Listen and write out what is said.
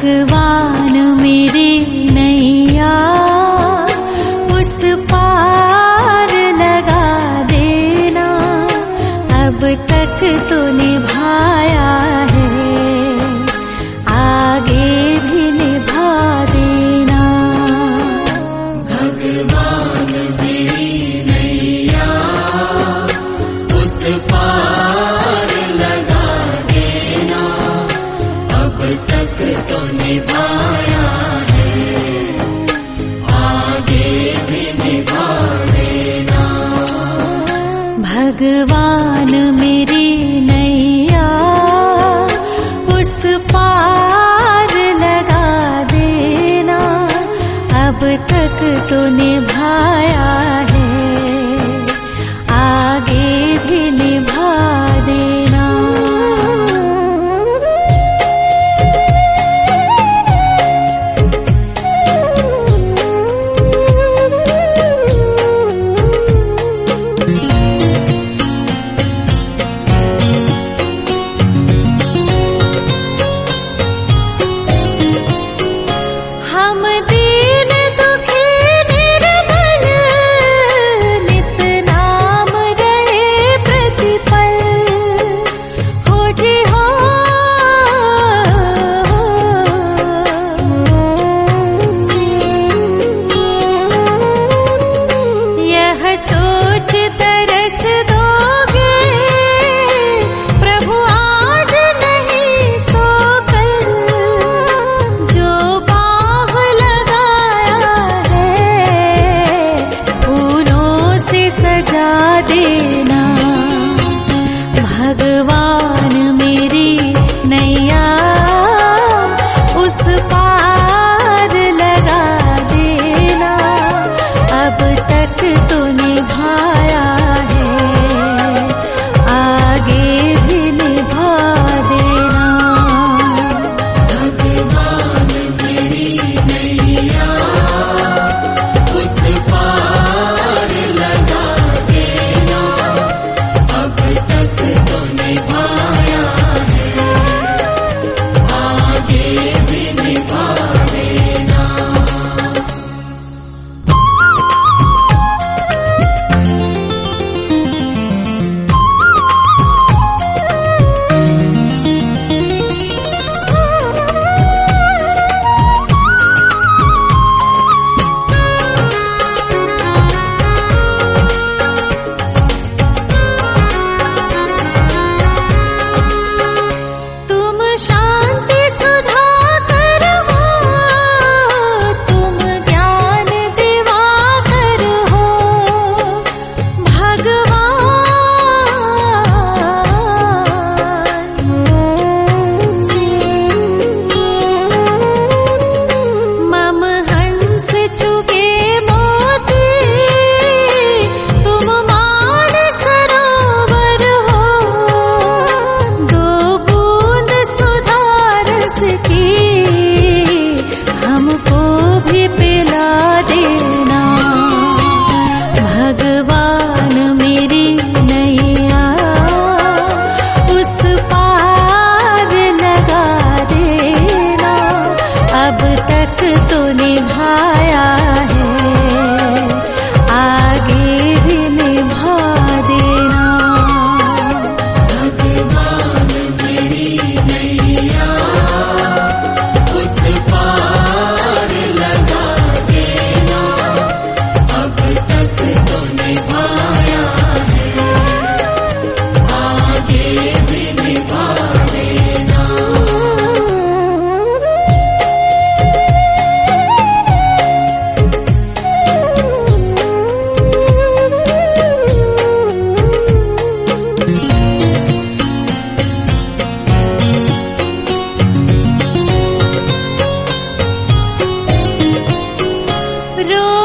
भगवान मेरी नैया उस पार लगा देना, अब तक तो निभाया है, आगे भी निभा देना। भगवान मेरी नैया उस पार लगा देना, अब तक तो निभाया है, आगे भी निभा देना। भगवान मेरी नैया उस पार लगा देना, अब तक तो निभाया है, आगे भी निभा देना। हम दीन दुखी निर्बल नित नाम रहे प्रतिपल, हो जी हो यह सोच तरस दोगे प्रभु आज नहीं तो कल, जो बाग लगाया है फूलों से सजा देना। भगवान मेरी नैया उस पार लगा देना, अब तक तो निभाया है, आगे भी निभा देना। भगवान मेरी नैया उस पार लगा देना, अब तक तो निभाया है, आगे भी निभा देना। तुम शांति सुधाकर हो, तुम ज्ञान दिवाकर हो, भगवान। मम हंस चुके मोती, तुम मान सरोवर हो, दो बूंद सुधारस की हमको भी पिला देना। भगवान मेरी नैया उस पार लगा देना, अब तक तो निभाया है, आगे भी निभा देना। भगवान मेरी नैया उस पार लगा देना, अब तक तो निभाया है, आगे भी निभा देना। रो